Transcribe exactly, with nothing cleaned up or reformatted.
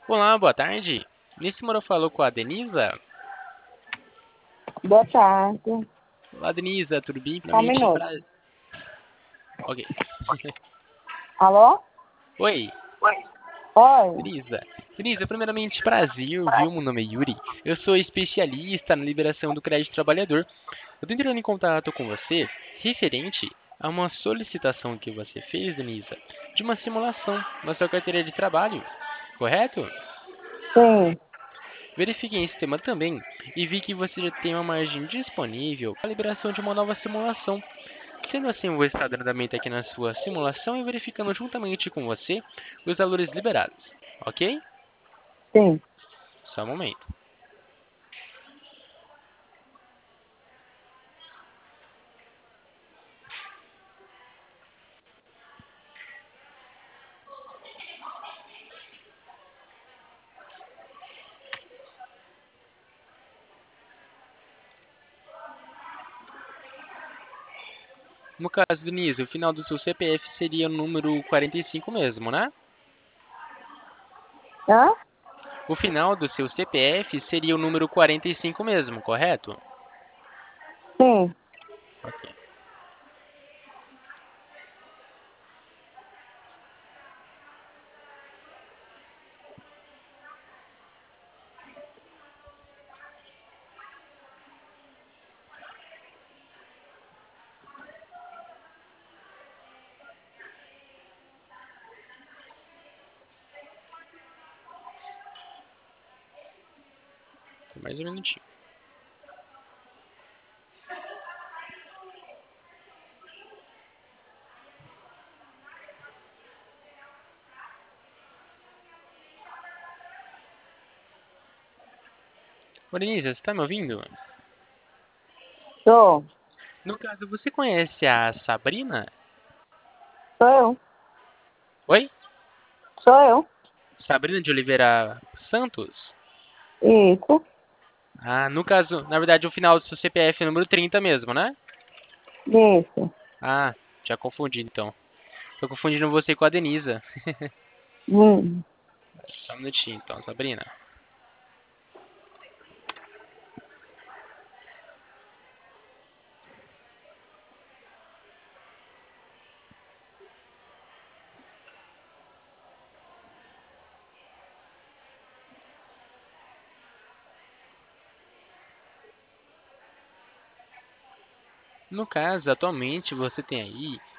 Olá, boa tarde. Nesse momento eu falo com a Denisa. Boa tarde. Olá, Denisa, tudo bem? Só um Primeiramente, minuto. pra... Ok. Alô? Oi, Oi. Denisa. Denisa, primeiramente, prazer, viu? Meu nome é Yuri. Eu sou especialista na liberação do crédito trabalhador. Eu tô entrando em contato com você referente a uma solicitação que você fez, Denisa, de uma simulação na sua carteira de trabalho, correto? Sim. Verifiquei em sistema também e vi que você já tem uma margem disponível para a liberação de uma nova simulação. Sendo assim, eu vou estar dando andamento aqui na sua simulação e verificando juntamente com você os valores liberados, ok? Sim. Só um momento. No caso, Denise, o final do seu C P F seria o número quarenta e cinco mesmo, né? Hã? O final do seu C P F seria o número quarenta e cinco mesmo, correto? Sim. Ok. Só mais um minutinho. Ô, Denise, você está me ouvindo? Sou. No caso, você conhece a Sabrina? Sou eu. Oi? Sou eu. Sabrina de Oliveira Santos? Isso. Ah, no caso, na verdade, o final do seu C P F é número trinta mesmo, né? Isso. Ah, já confundi então. Tô confundindo você com a Denisa. Hum. Só um minutinho então, Sabrina. No caso, atualmente você tem aí